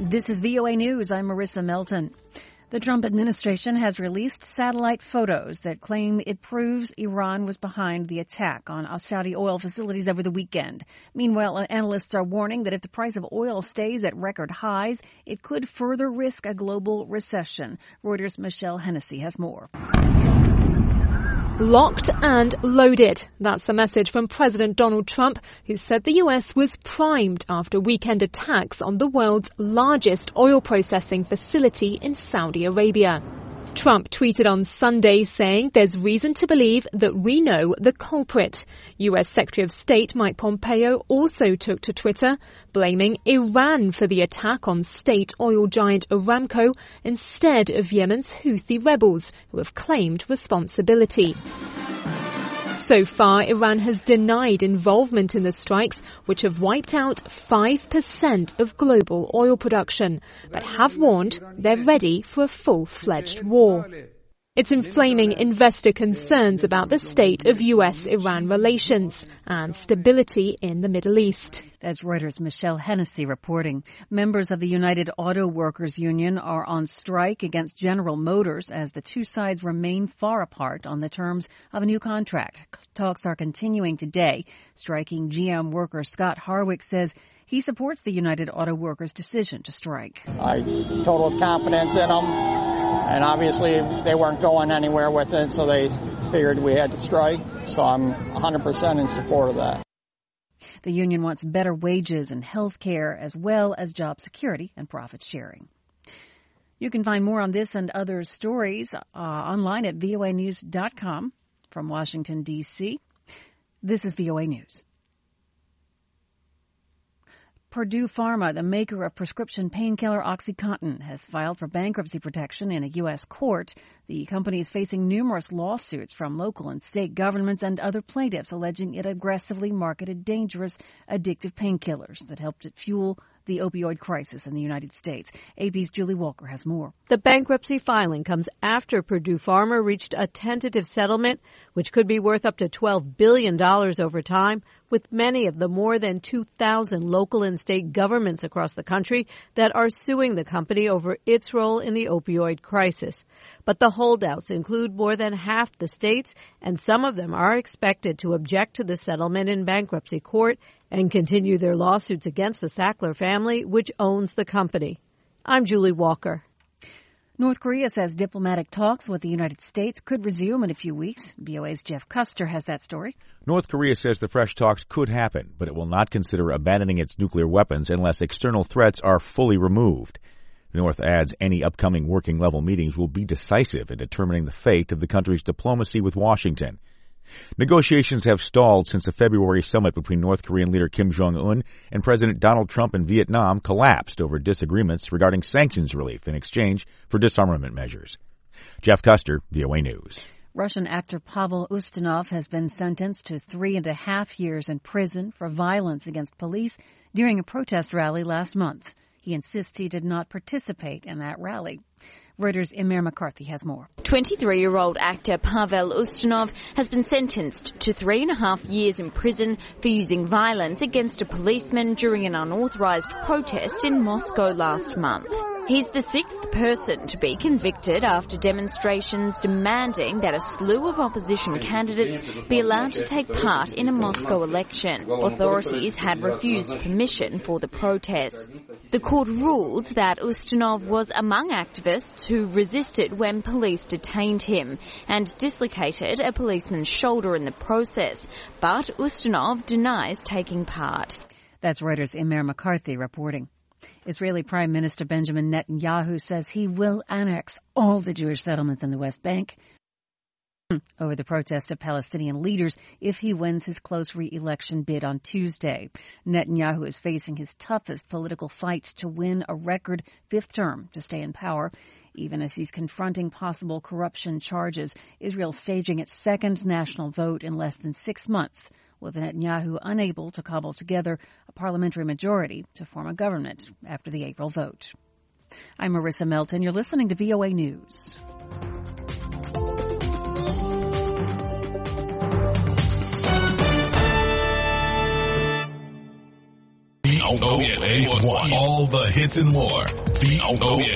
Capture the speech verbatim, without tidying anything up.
This is V O A News. I'm Marissa Melton. The Trump administration has released satellite photos that claim it proves Iran was behind the attack on Saudi oil facilities over the weekend. Meanwhile, analysts are warning that if the price of oil stays at record highs, it could further risk a global recession. Reuters' Michelle Hennessy has more. Locked and loaded. That's the message from President Donald Trump, who said the U S was primed after weekend attacks on the world's largest oil processing facility in Saudi Arabia. Trump tweeted on Sunday saying there's reason to believe that we know the culprit. U S Secretary of State Mike Pompeo also took to Twitter, blaming Iran for the attack on state oil giant Aramco instead of Yemen's Houthi rebels, who have claimed responsibility. So far, Iran has denied involvement in the strikes, which have wiped out five percent of global oil production, but have warned they're ready for a full-fledged war. It's inflaming investor concerns about the state of U S Iran relations and stability in the Middle East. That's Reuters' Michelle Hennessy reporting. Members of the United Auto Workers Union are on strike against General Motors as the two sides remain far apart on the terms of a new contract. Talks are continuing today. Striking G M worker Scott Harwick says he supports the United Auto Workers' decision to strike. I have total confidence in them. And obviously, they weren't going anywhere with it, so they figured we had to strike. So I'm one hundred percent in support of that. The union wants better wages and health care, as well as job security and profit sharing. You can find more on this and other stories uh, online at V O A news dot com. From Washington, D C, this is V O A News. Purdue Pharma, the maker of prescription painkiller OxyContin, has filed for bankruptcy protection in a U S court. The company is facing numerous lawsuits from local and state governments and other plaintiffs alleging it aggressively marketed dangerous, addictive painkillers that helped it fuel the opioid crisis in the United States. A P's Julie Walker has more. The bankruptcy filing comes after Purdue Pharma reached a tentative settlement, which could be worth up to twelve billion dollars over time, with many of the more than two thousand local and state governments across the country that are suing the company over its role in the opioid crisis. But the holdouts include more than half the states, and some of them are expected to object to the settlement in bankruptcy court and continue their lawsuits against the Sackler family, which owns the company. I'm Julie Walker. North Korea says diplomatic talks with the United States could resume in a few weeks. V O A's Jeff Custer has that story. North Korea says the fresh talks could happen, but it will not consider abandoning its nuclear weapons unless external threats are fully removed. The North adds any upcoming working-level meetings will be decisive in determining the fate of the country's diplomacy with Washington. Negotiations have stalled since the February summit between North Korean leader Kim Jong-un and President Donald Trump in Vietnam collapsed over disagreements regarding sanctions relief in exchange for disarmament measures. Jeff Custer, V O A News. Russian actor Pavel Ustinov has been sentenced to three and a half years in prison for violence against police during a protest rally last month. He insists he did not participate in that rally. Reuters' Emir McCarthy has more. twenty-three-year-old actor Pavel Ustinov has been sentenced to three and a half years in prison for using violence against a policeman during an unauthorized protest in Moscow last month. He's the sixth person to be convicted after demonstrations demanding that a slew of opposition candidates be allowed to take part in a Moscow election. Authorities had refused permission for the protests. The court ruled that Ustinov was among activists who resisted when police detained him and dislocated a policeman's shoulder in the process, but Ustinov denies taking part. That's Reuters' Emir McCarthy reporting. Israeli Prime Minister Benjamin Netanyahu says he will annex all the Jewish settlements in the West Bank over the protest of Palestinian leaders if he wins his close re-election bid on Tuesday. Netanyahu is facing his toughest political fight to win a record fifth term to stay in power, even as he's confronting possible corruption charges. Israel staging its second national vote in less than six months, with Netanyahu unable to cobble together a parliamentary majority to form a government after the April vote. I'm Marissa Melton. You're listening to V O A News. B O A one. All the hits and more. B O A